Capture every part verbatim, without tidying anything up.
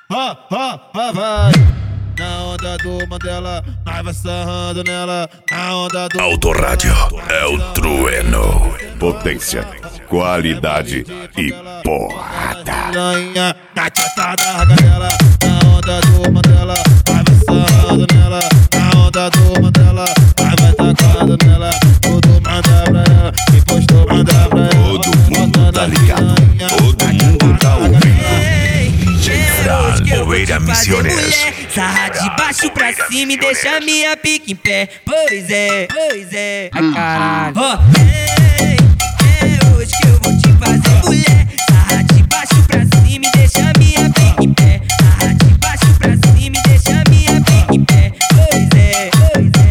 ah, ah, ah, vai. Na onda do Mandela, nós vai sarrando nela. Na onda do Autorádio é o trueno. Potência, qualidade e porrada. Piranha, na tchata da ragadela. Na onda do Mandela, nós vai sarrando nela. Na onda do Mandela, nós vai tacando nela. Todo manda pra ela, quem postou manda pra ela. Todo mundo tá ligado, todo mundo tá ouvindo. D J Fran, Poeira Missiones. Sarra de baixo pra cima e deixa minha pica em pé. Pois é, pois é. Ai caralho. Ó, ei, é hoje que eu vou te fazer mulher. Sarra de baixo pra cima e deixa minha pica em pé. Sarra de baixo pra cima e deixa minha pica em pé. Pois é, pois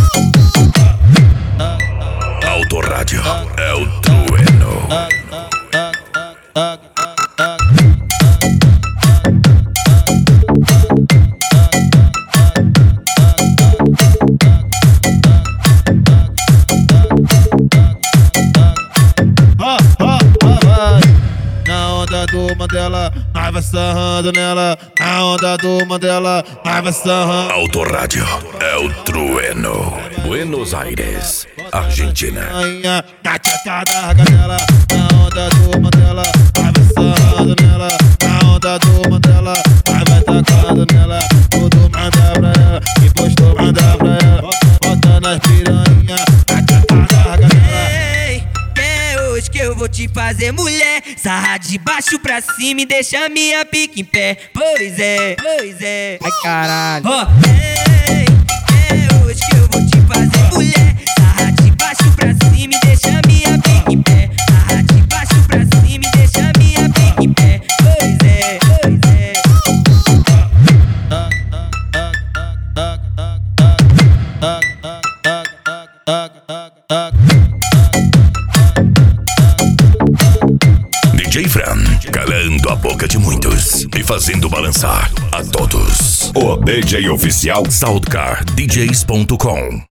é. Autorádio é o trueno. Ah, ah, ah, vai. Na onda do Mandela, nós vai sarrando nela. Na onda do Mandela, nós vai sarrando. Autorádio é o trueno. Buenos Aires, Argentina. Rainha, na tchata da ragadela. Na onda do Mandela, nós vai sarrando nela. Na onda do Mandela, nós vai tacando nela. Tudo manda pra ela, quem postou manda pra ela. Bota nas piranha, na tchata da ragadela. Ei, é hoje que eu vou te fazer mulher. Sarra de baixo pra cima e deixa minha pica em pé. Pois é, pois é. Ai caralho. Ó, ei, é hoje que eu vou te fazer mulher. Sarra de baixo pra cima e deixa minha pica em pé. Sarra de baixo pra cima e deixa minha pica em pé. Pois é, pois é. D J Fran, calando a boca de muitos e fazendo balançar a todos. O D J oficial Soundcar D Js ponto com